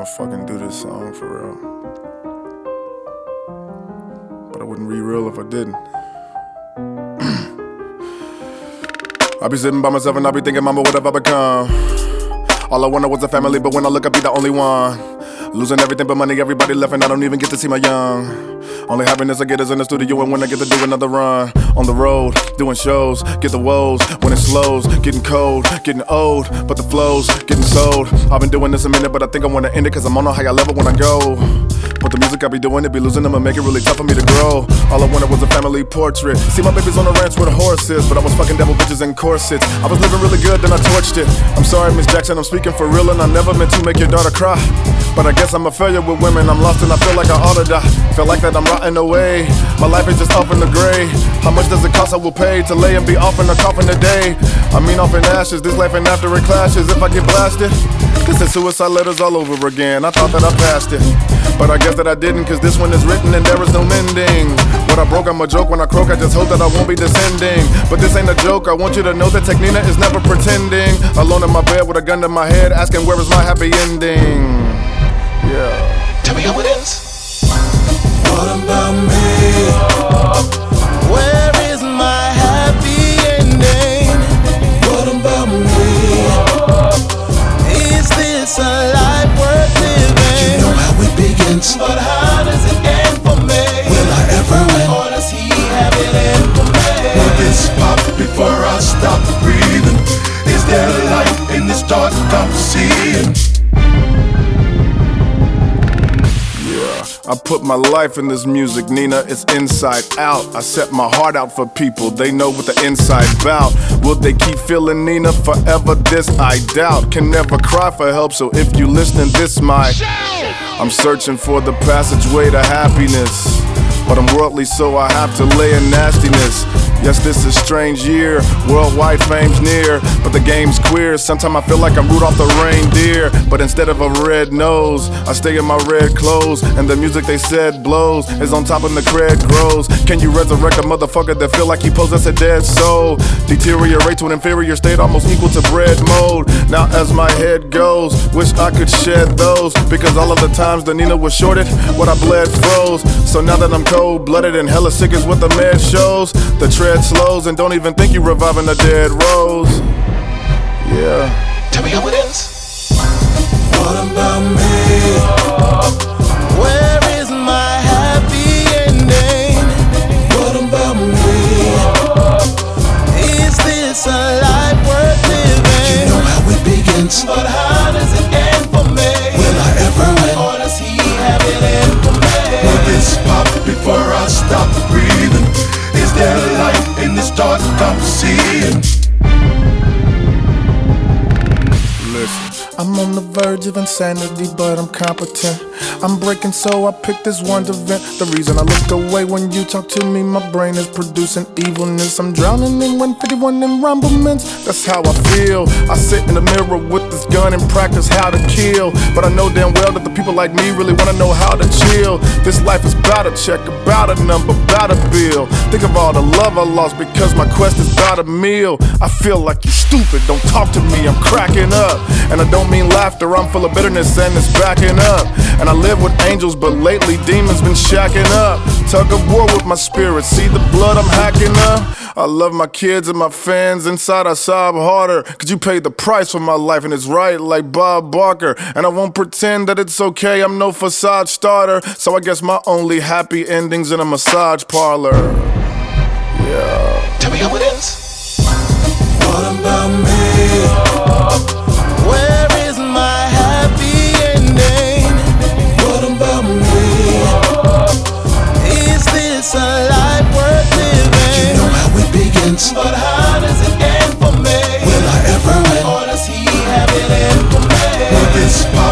I'ma fucking do this song for real. But I wouldn't be real if I didn't. I be sitting by myself and I be thinking, mama, what have I become? All I wanted was a family, but when I look, I be the only one. Losing everything but money, everybody left, and I don't even get to see my young. Only happiness I get is in the studio and when I get to do another run. On the road, doing shows, get the woes. When it slows, getting cold, getting old, but the flow's getting sold. I've been doing this a minute, but I think I wanna end it, cause I'm on a higher level when I go. But the music I be doing, it be losing them and make it really tough for me to grow. All I wanted was a family portrait. See my babies on the ranch with horses, but I was fucking devil bitches in corsets. I was living really good, then I torched it. I'm sorry, Miss Jackson, I'm speaking for real, and I never meant to make your daughter cry. But I guess I'm a failure with women, I'm lost and I feel like I ought to die. Feel like that I'm rotting away, my life is just off in the gray. How much does it cost I will pay to lay and be off in a coffin today? I mean off in ashes, this life and after it clashes if I get blasted. This is suicide letters all over again, I thought that I passed it. But I guess that I didn't, cause this one is written and there is no mending. What I broke, I'm a joke, when I croak I just hope that I won't be descending. But this ain't a joke, I want you to know that Technina is never pretending. Alone in my bed with a gun to my head, asking where is my happy ending. Yeah. Tell me how it ends. What about me? Where is my happy ending? What about me? Is this a life worth living? You know how it begins, but how does it end for me? Will I ever win? Or does he have it in for me? Will this pop before I stop breathing? Is there light in this dark I'm seeing? I put my life in this music, Nina, it's inside out. I set my heart out for people, they know what the inside bout. Will they keep feeling Nina forever? This I doubt. Can never cry for help, so if you listening, this my I'm searching for the passageway to happiness, but I'm worldly, so I have to lay in nastiness. Yes, this is a strange year, worldwide fame's near, but the game's queer. Sometimes I feel like I'm Rudolph the reindeer, but instead of a red nose, I stay in my red clothes, and the music they said blows, is on top and the cred grows. Can you resurrect a motherfucker that feel like he possess a dead soul? Deteriorate to an inferior state almost equal to bread mold. Now as my head goes, wish I could shed those, because all of the times the Nina was shorted, what I bled froze. So now that I'm cold-blooded and hella sick is what the med shows, the tread slows and don't even think you reviving a dead rose. Yeah. Tell me how it ends. What about me? Where is my happy ending? What about me? Is this a life worth living? You know how it begins, but how does it end for me? Will I ever win? Or does he have it in for me? Will this pop before I stop breathing? Is there light in this dark I'm seeing? Listen, I'm on the verge of insanity, but I'm competent. I'm breaking, so I pick this one to vent. The reason I look away when you talk to me, my brain is producing evilness. I'm drowning in 151 enrumblements, that's how I feel. I sit in the mirror with this gun and practice how to kill, but I know damn well that the people like me really wanna know how to chill. This life is about a check, about a number, about a bill. Think of all the love I lost because my quest is about a meal. I feel like you stupid, don't talk to me, I'm cracking up. And I don't mean laughter, I'm full of bitterness and it's backing up. And I live with angels, but lately demons been shacking up. Tug of war with my spirit, see the blood I'm hacking up. I love my kids and my fans, inside I sob harder, cause you paid the price for my life and it's right like Bob Barker. And I won't pretend that it's okay, I'm no facade starter, so I guess my only happy ending's in a massage parlor. Yeah. Tell me how it ends. What about me? Where is my happy ending? What about me? Is this a life worth living? You know how it begins, but how does it end for me? Will I ever win? Or does he have it in for me? Will this pop